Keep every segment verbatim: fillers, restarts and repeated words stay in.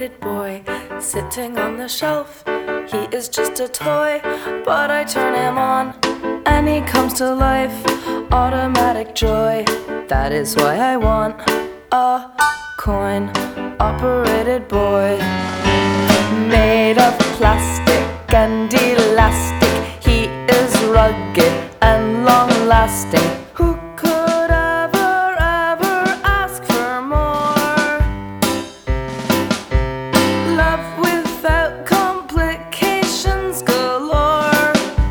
operated boy sitting on the shelf. He is just a toy, but I turn him on and he comes to life. Automatic joy, that is why I want a coin operated boy. Made of plastic and elastic, he is rugged and long lasting. Who could ever, ever ask for more? Love without complications galore.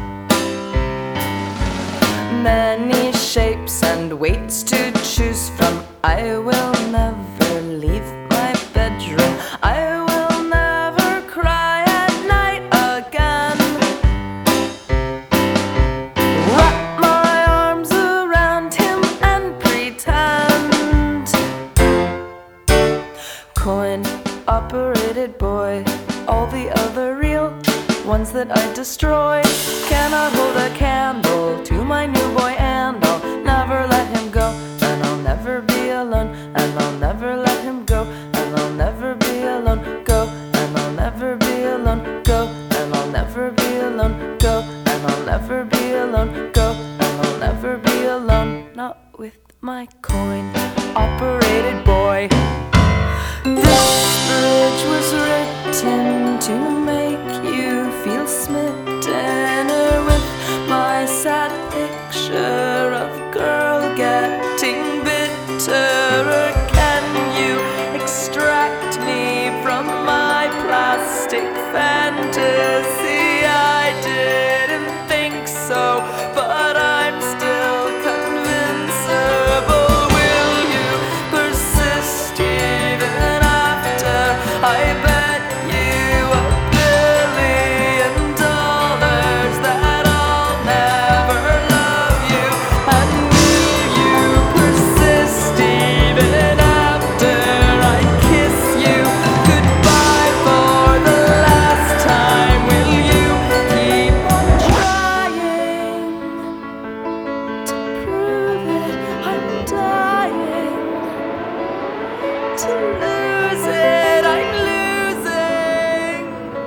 Many shapes and weights to choose from. I will never leave my bedroom. I will never cry at night again. Wrap my arms around him and pretend. Coin operated boy. All the other real ones that I destroy cannot hold a candle to my new boy, and I'll never let him go. And I'll never be alone, and I'll never let him go. And I'll never be alone, go. And I'll never be alone, go. And I'll never be alone, go. And I'll never be alone, go. And I'll never be alone, not with my coin operated boy. This bridge was written to make you feel smitten, or with my sad picture of girl getting bitter. Or can you extract me from my plastic fantasy? I didn't think so, but I'm still convincible. Will you persist even after I bet you a billion dollars that I'll never love you? And will you persist even after I kiss you goodbye for the last time? Will you keep on trying to prove it? I'm dying to lose it. I'm losing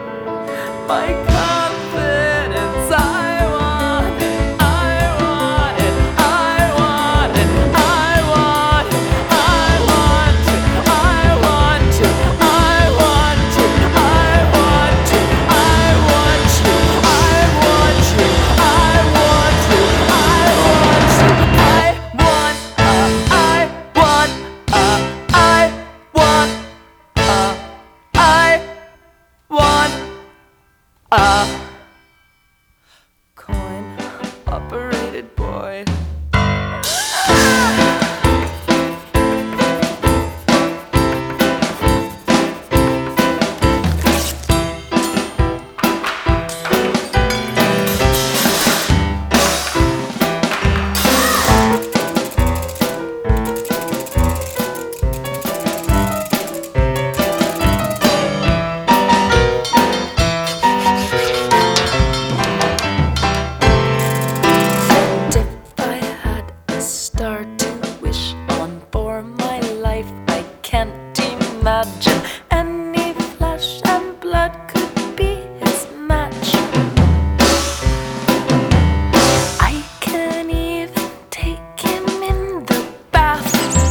my confidence. I want it, I want it, I want it, I want it, I want it, I want to, I want to, I want to, I want you, I want you, I want you, I want you, I want, uh, I want, uh, I want, uh, I want a coin operated boy. Can't imagine any flesh and blood could be his match. I can even take him in the bath.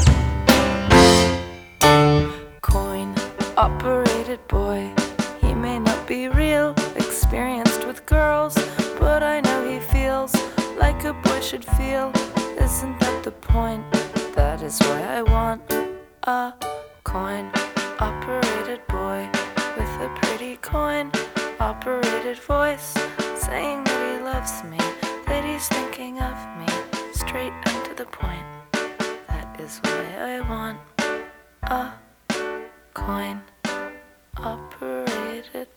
Coin operated boy. He may not be real experienced with girls, but I know he feels like a boy should feel. Isn't that the point? That is why I want a coin operated boy with a pretty coin operated voice, saying that he loves me, that he's thinking of me, straight and to the point. That is why I want a coin operated